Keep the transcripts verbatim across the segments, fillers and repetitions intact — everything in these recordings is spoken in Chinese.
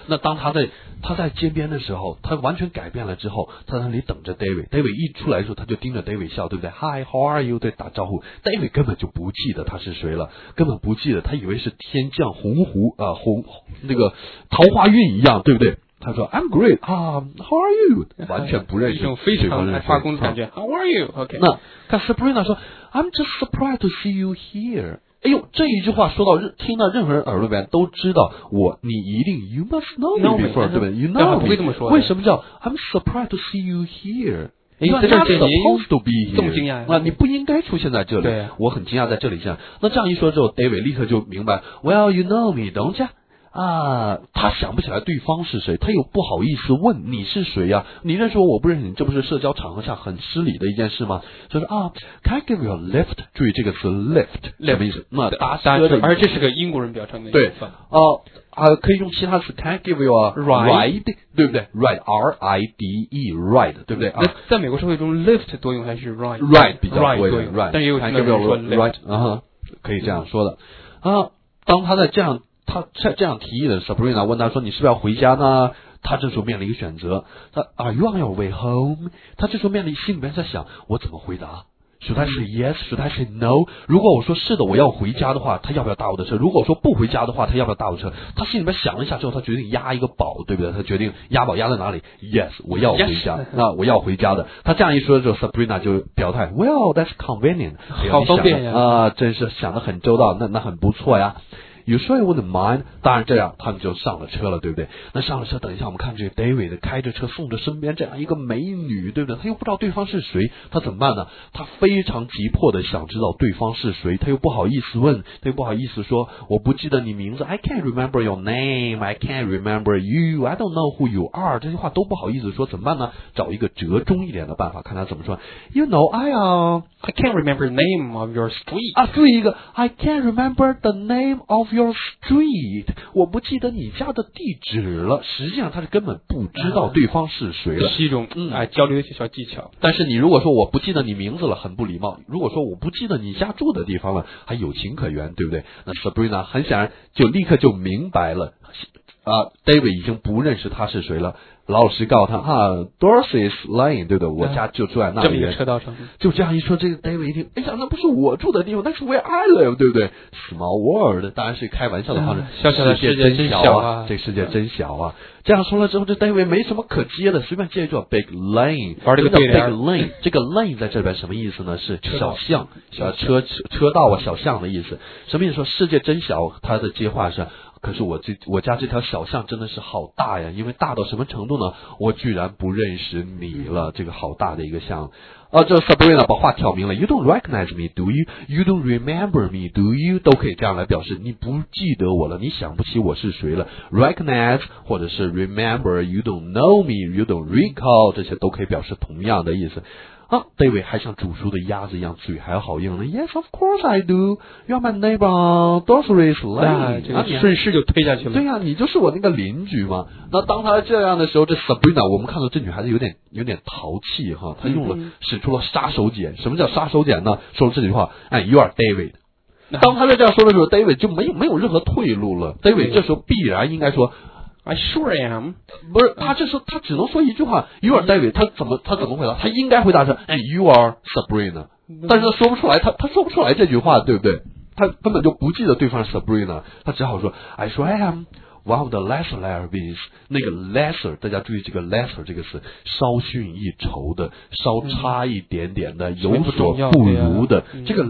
那当他在他在街边的时候，他完全改变了之后，他在那里等着 David。David 一出来的时候，他就盯着 David 笑，对不对 ？Hi, how are you？ 对，打招呼。David 根本就不记得他是谁了，根本不记得，他以为是天降红湖啊、呃、红那个桃花运一样，对不对？他说 I'm great 啊、uh, ，How are you？ 完全不认识， 一种非常爱发功的感觉。How are you？OK、okay. 那看 Sabrina 说 I'm just surprised to see you here。哎呦，这一句话说到听到任何人耳朵里边都知道我，你一定 You must know me before， 对不对 ？You know me， 不会这么说。 为什么叫 I'm surprised to see you here？ 因为在这里 supposed to be here， 这么惊讶啊！你不应该出现在这里。 对， 我很惊讶在这里这样。那这样一说之后 ，David 立刻就明白 ，Well you know me， 等一下啊，他想不起来对方是谁，他又不好意思问你是谁呀、啊？你认识我，我不认识你，这不是社交场合下很失礼的一件事吗？就是啊 ，Can I give you a lift？ 注意这个词 lift 什么意思？那搭车的， 而这是个英国人表称的。 对，哦。啊，可以用其他词 ，Can I give you a ride？ 对不对 ？Ride，R I D E，ride， 对不对？ 那在美国社会中 ，lift 多用还是 ride？ride 比较多一点 ，ride，但也有听到人说 ride， 啊，可以这样说的啊。当他在这样他在这样提议的时候 ，Sabrina 问他说：“你是不是要回家呢？”他这时候面临一个选择，他 Are you on your way home？ 他这时候面临心里面在想：我怎么回答？Should I say yes? Should I say no? 如果我说是的，我要回家的话，他要不要搭我的车？如果我说不回家的话，他要不要搭我的车？他心里面想了一下之后，他决定押一个宝，对不对？他决定押宝押在哪里 ？Yes， 我要回家。 Yes. 那我要回家的。他这样一说之后 ，Sabrina 就表态 ：Well, that's convenient。 好方便呀！ 啊，真是想得很周到，那那很不错呀。You sure you wouldn't mind？ 当然这样，他们就上了车了，对不对？那上了车，等一下我们看这个 David 开着车送着身边这样一个美女，对不对？他又不知道对方是谁，他怎么办呢？他非常急迫的想知道对方是谁，他又不好意思问，他又不好意思说我不记得你名字 ，I can't remember your name， I can't remember you， I don't know who you are， 这些话都不好意思说，怎么办呢？找一个折中一点的办法，看他怎么说。You know I uh I can't remember the name of your street 啊，注意一个 I can't remember the name of your street， 我不记得你家的地址了。实际上他是根本不知道对方是谁了， 是一种嗯哎交流的小技巧。 但是你如果说我不记得你名字了，很不礼貌；如果说我不记得你家住的地方了，还有情可原，对不对？那 Sabrina 很显然就立刻就明白了，啊 ，David 已经不认识他是谁了。老师告诉他哈 ，Dorothy's Lane， 对不对？我家就住在那里。 这么一个车道上， 就这样一说，这个 David 一听，哎呀，那不是我住的地方，那是 Where I live， 对不对 ？Small world， 当然是开玩笑的方式。 小小的世界真小啊， 这个世界真小啊。这样说了之后，这 David 没什么可接的，随便接一句 Big Lane。 玩这个对联 ，Big Lane， 这个 Lane 在这边什么意思呢？是小巷、小车车道啊、小巷的意思。什么意思？说世界真小，它的接话是。可是我这我家这条小巷真的是好大呀，因为大到什么程度呢？我居然不认识你了，这个好大的一个巷。啊，这 Sabrina 把话挑明了 ，You don't recognize me, do you? You don't remember me, do you? 都可以这样来表示，你不记得我了，你想不起我是谁了。Recognize 或者是 remember, you don't know me, you don't recall， 这些都可以表示同样的意思。啊 ，David 还像煮熟的鸭子一样，嘴还好硬呢。Yes, of course I do. You're my neighbor, Dorothy's Lane。 这个顺势就推下去了。 对呀、啊，你就是我那个邻居嘛。那当他这样的时候，这 Sabrina 我们看到这女孩子有点有点淘气哈，她用了、嗯、使出了杀手锏。什么叫杀手锏呢？说了这句话，哎 ，You are David。当他在这样说的时候 ，David 就没有没有任何退路了。David 这时候必然应该说。 I sure am， 不是他这时候他只能说一句话 ，You are David， 他怎么他怎么回答？他应该回答是，哎 ，You are Sabrina， 但是他说不出来，他他说不出来这句话，对不对？他根本就不记得对方是 Sabrina， 他只好说 I sure am。one of the lesser Larrabes， 那个 lesser， 大家注意这个 lesser 这个词，稍逊一筹的，稍差一点点的，嗯、有所不如的。嗯、这个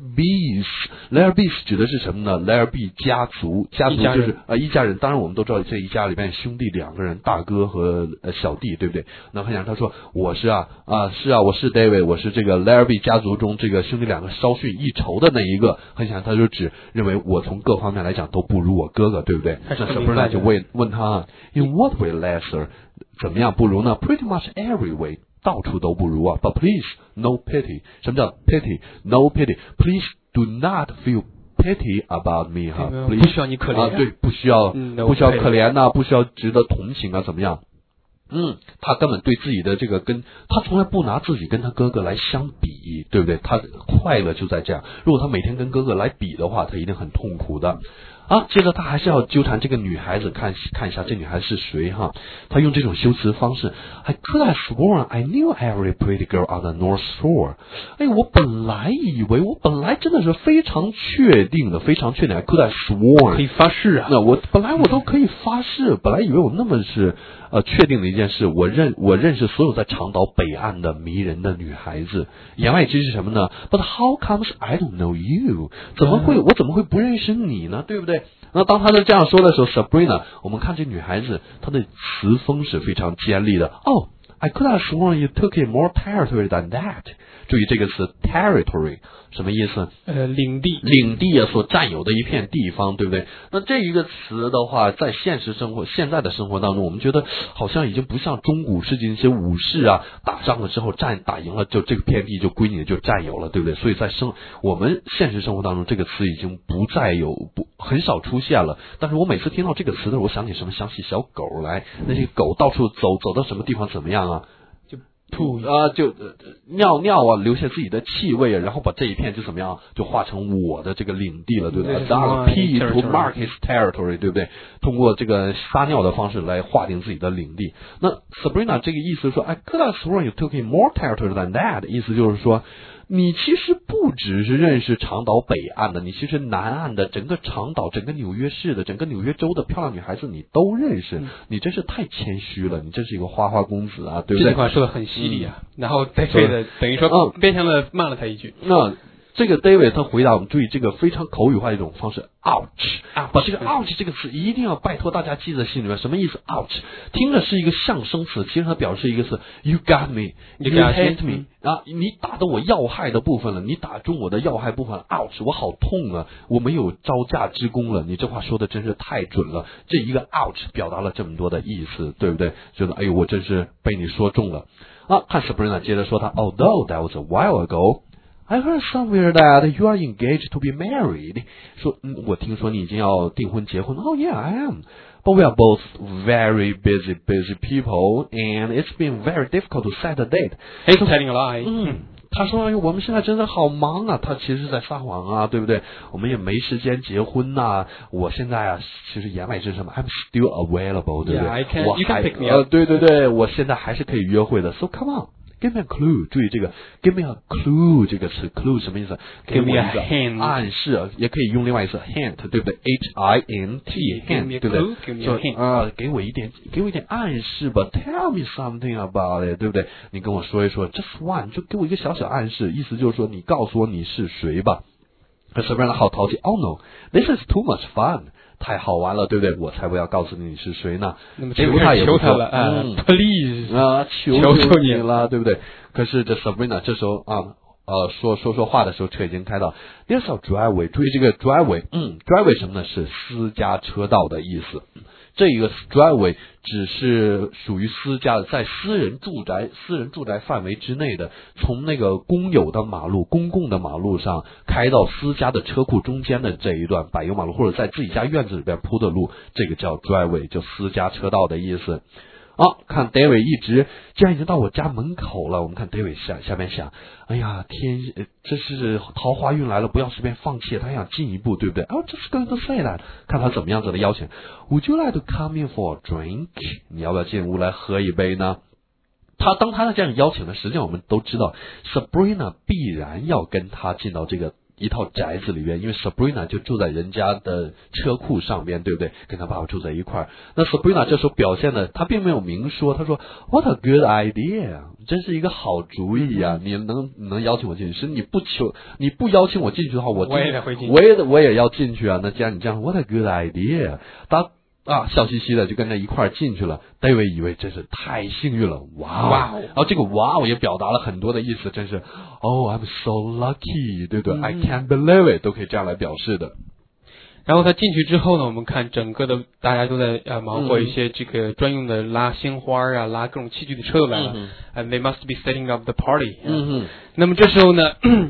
Larrabes，Larrabes 指的是什么呢 ？Larrabee 家族，家族就是呃一家人。当然我们都知道这一家里面兄弟两个人，大哥和呃小弟，对不对？那很想他说我是啊啊是啊，我是 David， 我是这个 Larrabee 家族中这个兄弟两个稍逊一筹的那一个。很想他就只认为我从各方面来讲都不如我哥哥，对不对？那不是就问问他 ，In what way lesser？ 怎么样不如呢 ？Pretty much every way， 到处都不如啊。But please no pity， 什么叫 pity？No pity，Please do not feel pity about me 哈。 不需要你可怜啊，对，不需要、 嗯、 不需要可怜呐、啊，不需要值得同情啊，怎么样？嗯，他根本对自己的这个跟他从来不拿自己跟他哥哥来相比，对不对？他快乐就在这样。如果他每天跟哥哥来比的话，他一定很痛苦的。 啊，接着他还是要纠缠这个女孩子，看看一下这女孩子是谁哈。他用这种修辞方式 ，I could have sworn I knew every pretty girl on the North Shore。哎，我本来以为，我本来真的是非常确定的，非常确定 ，I could have sworn 可以发誓啊。 那我本来我都可以发誓，本来以为我那么是呃确定的一件事，我认我认识所有在长岛北岸的迷人的女孩子。言外之意是什么呢 ？But how comes I don't know you？ 怎么会我怎么会不认识你呢？对不对？那当他在这样说的时候 ，Sabrina， 我们看这女孩子，她的词风是非常尖利的。哦 ，I could have sworn you took in more territory than that。注意这个词 territory 什么意思？ 呃，领地， 领地啊，所占有的一片地方，对不对？那这一个词的话，在现实生活、现在的生活当中，我们觉得好像已经不像中古世纪那些武士啊，打仗了之后战打赢了，就这个片地就归你，就占有了，对不对？所以在生我们现实生活当中，这个词已经不再有不很少出现了。但是我每次听到这个词的时候，我想起什么？想起小狗来，那些狗到处走，走到什么地方怎么样啊？吐啊，就、呃、尿尿啊，留下自己的气味啊，然后把这一片就怎么样，就化成我的这个领地了，对不对 ？Dog pee to mark his territory， 对不对？通过这个撒尿的方式来划定自己的领地。那 Sabrina 这个意思说 ，I could have sworn you took in more territory than that， 意思就是说，你其实不只是认识长岛北岸的，你其实南岸的整个长岛、整个纽约市的、整个纽约州的漂亮女孩子你都认识，嗯、你真是太谦虚了，你真是一个花花公子啊，对不对？ 这句话说的很犀利啊，嗯、然后 David 等于说嗯变相的骂了他一句。 那这个 David 他回答，我们注意这个非常口语化的一种方式 ，ouch， 把这个 ouch 这个词一定要拜托大家记在心里面，什么意思 ？ouch 听着是一个象声词，其实它表示一个是 you got me，you hit me 啊，你打到我要害的部分了，你打中我的要害部分了 ，ouch， 我好痛啊，我没有招架之功了，你这话说的真是太准了，这一个 ouch 表达了这么多的意思，对不对？觉得哎呦，我真是被你说中了啊！看 Sabrina 接着说他 ，although that was a while ago。I heard somewhere that you are engaged to be married. 说，嗯，我听说你已经要订婚结婚。Oh yeah, I am. But we are both very busy, busy people, and it's been very difficult to set a date. He's telling a lie. 嗯，他说，哎，我们现在真的好忙啊。他其实是在撒谎啊，对不对？我们也没时间结婚呐、啊。我现在啊，其实言外之什么 ？I'm still available， 对不对？ Yeah, I can. 我 You can 还 pick me up. 呃，对对对，我现在还是可以约会的。So come on.Give me a clue， 注意这个 ，give me a clue 这个词 ，clue 什么意思？给我一个暗示，也可以用另外一个 hint， 对不对 ？H I N T，hint， 对不对？说啊，给我一点，给我一点暗示吧 ，tell me something about it， 对不对？你跟我说一说 ，just one， 就给我一个小小暗示，意思就是说你告诉我你是谁吧。可是不然好淘气 ，Oh no，this is too much fun。太好玩了，对不对？我才不要告诉你是谁呢。 那么求他也不求他了啊、 嗯、 ，please 啊，求求求你了，对不对？可是这 Sabrina 这时候啊，呃，说说说话的时候，车已经开到 There's a driveway， 注意这个 driveway， 嗯 ，driveway 什么呢？是私家车道的意思。这一个 driveway 只是属于私家的，在私人住宅、私人住宅范围之内的，从那个公有的马路、公共的马路上开到私家的车库中间的这一段柏油马路，或者在自己家院子里边铺的路，这个叫 driveway， 就私家车道的意思。啊，看 David 一直，既然已经到我家门口了，我们看 David 下下面想，哎呀，天，这是桃花运来了，不要随便放弃，他想进一步，对不对？哦，这是going to say that，看他怎么样子的邀请。Would you like to come in for a drink？ 你要不要进屋来喝一杯呢？他当他的这样邀请呢，实际上我们都知道 ，Sabrina 必然要跟他进到这个一套宅子里边，因为 Sabrina 就住在人家的车库上边，对不对？跟他爸爸住在一块儿。那 Sabrina 这时候表现的，他并没有明说，他说 What a good idea， 真是一个好主意啊！你能你能邀请我进去，是你不求你不邀请我进去的话，我我也会进去， 我也我也要进去啊。那既然你这样 ，What a good idea， 他啊，笑嘻嘻的就跟着一块儿进去了。David 以为真是太幸运了，哇！哇然后这个哇也表达了很多的意思，真是 Oh I'm so lucky， 对不对、嗯、？I can't believe it 都可以这样来表示的。 然后他进去之后呢，我们看整个的大家都在呃忙活一些这个专用的拉鲜花啊、拉各种器具的车都来了、嗯、，and they must be setting up the party。嗯哼。那么这时候呢。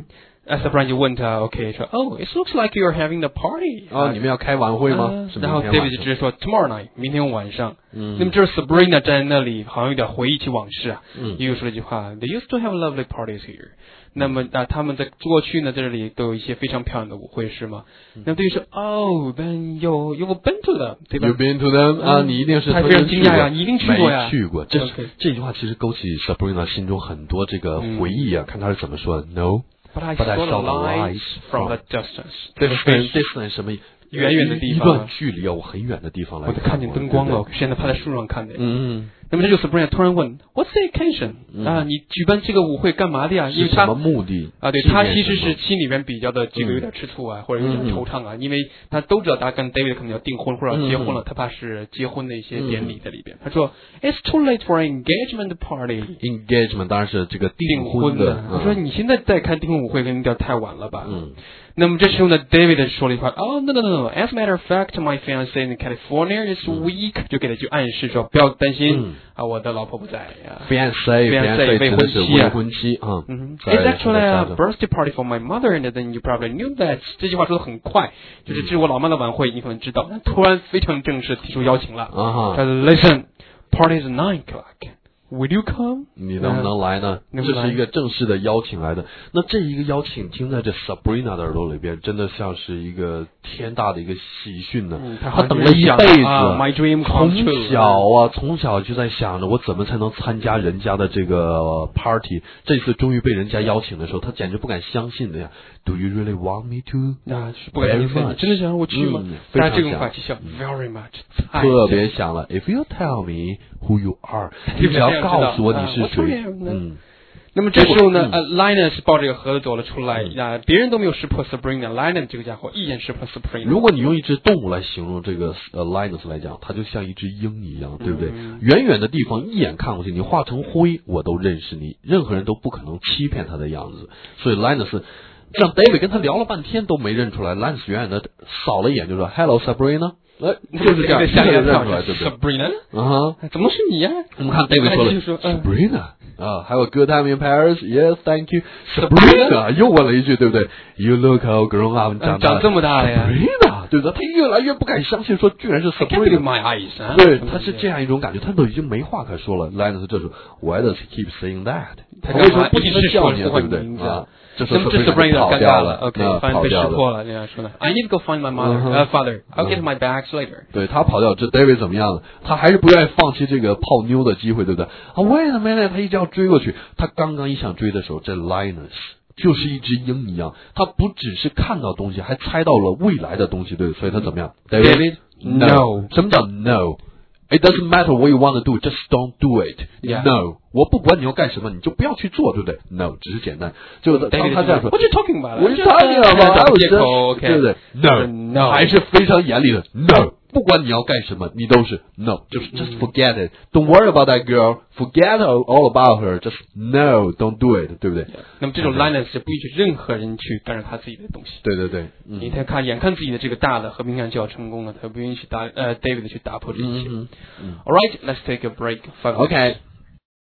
Sabrina 就问他 ，OK， 说 ，Oh, it looks like you're having a party。 哦，你们要开晚会吗？ 然后 David 就直接说 Tomorrow night， 明天晚上。 嗯。 那么这是 Sabrina 站在那里，好像有点回忆起往事啊。 嗯。 又说了一句话 ，They used to have lovely parties here。那么啊，他们在过去呢，在这里都有一些非常漂亮的舞会，是吗？嗯、那么 David 说 ，Oh, then you you've been to them， 对吧 ？You've been to them 啊，你一定是他非常惊讶呀，你一定去过呀。 没去过，这、 okay. 这句话其实勾起 Sabrina 心中很多这个回忆啊，嗯、看他是怎么说的 ，No。But I saw the lights from the distance. Distance, distance 什么？ 远远的地方， 一段距离啊，我很远的地方来。 我在看见灯光了，现在趴在树上看的。 嗯。 那么这就 Sabrina 突然问 ，What's the occasion？、嗯、啊，你举办这个舞会干嘛的呀？因为他什么目的啊？对，他其实是心里边比较的这个有点吃醋啊，嗯、或者有点惆怅啊，嗯、因为他都知道他跟 David 可能要订婚或者要结婚了，嗯、他怕是结婚的一些典礼在里边。嗯、他说 ，It's too late for an engagement party。engagement 当然是这个订婚的。 他说你现在再开订婚舞会，肯定有点太晚了吧？ 嗯。 那么这时候呢 ，David 说了一句话 ，Oh no no no no，as a matter of fact，my fiancé in California is weak，、嗯、就给他句暗示说不要担心、嗯、啊，我的老婆不在呀。 fiancé fiancé 未婚妻啊， 未婚妻啊。 嗯 ，It's actually a birthday party for my mother，and then you probably knew that。这句话说的很快，就是这是我老妈的晚会，你可能知道。但突然非常正式提出邀请了，啊他说 Listen，party is nine o'clock。Will you come？ 你能不能来呢？这是一个正式的邀请来的。那这一个邀请听在这 Sabrina 的耳朵里边，真的像是一个天大的一个喜讯呢。 嗯、 他等了一辈子， 啊、My dream 从小啊，从小就在想着我怎么才能参加人家的这个 party。这次终于被人家邀请的时候，他简直不敢相信的呀。Do you really want me to？ 啊，不敢相信，真的想让我去吗？ 嗯、 大家这种话就像 very much， 特别想了。If you tell me who you are， 你只要告诉我你是谁。嗯。 那么这时候呢，呃 ，Linus 抱着个盒子走了出来，啊，别人都没有识破 Sabrina，Linus 这个家伙一眼识破 Sabrina。 如果你用一只动物来形容这个呃 Linus 来讲，它就像一只鹰一样，对不对？嗯、远远的地方一眼看过去，你化成灰，我都认识你，任何人都不可能欺骗他的样子。所以 Linus 让 David 跟他聊了半天都没认出来 ，Linus 远远的扫了一眼就说 ：“Hello Sabrina。”哎，就是这样， 下眼认出来，对不对 ？Sabrina， 啊， 怎么是你呀？ 我们看 David 说了就说 ，Sabrina，啊，还有 Good time in Paris，Yes，Thank you，Sabrina 又问了一句，对不对 ？You look how grown up， 长长这么大了呀 ，Sabrina， 对不对？他越来越不敢相信，说居然是 Sabrina，My eyes， 对，他是这样一种感觉，他都已经没话可说了。Linus 这时候 ，Why does he keep saying that？ 他为什么不停的叫你，对不对？啊。 那么这 Sabrina 尴尬了 ，OK， 发现被识破了。那样说呢 ，I need to go find my mother， 呃、uh, ，father，I'll get my bags later。 对他跑掉，这 David 怎么样了？他还是不愿意放弃这个泡妞的机会，对不对？啊 ，Wait a minute， 他一直要追过去。他刚刚一想追的时候，这 Linus 就是一只鹰一样，他不只是看到东西，还猜到了未来的东西，对，所以他怎么样 ？David， No， 什么叫 No？It doesn't matter what you want to do, just don't do it. Yeah. No， 我不管你要干什么，你就不要去做，对不对 ？No， 只是简单。就当他这样说 ，What you talking about? What you talking about？ 借口 ，OK， 对不对 ？No， No， 还是非常严厉的 No。不管你要干什么，你都是 no， 就是 just forget it. Don't worry about that girl. Forget all about her. Just no, don't do it， 对不对？ 那么这种 Linus 是不允许任何人去干扰他自己的东西。 对对对， 嗯、你看看，眼看自己的这个大的和平项就要成功了，他不允许打呃 David 去打破这一切。 嗯嗯、 All right, let's take a break. Okay.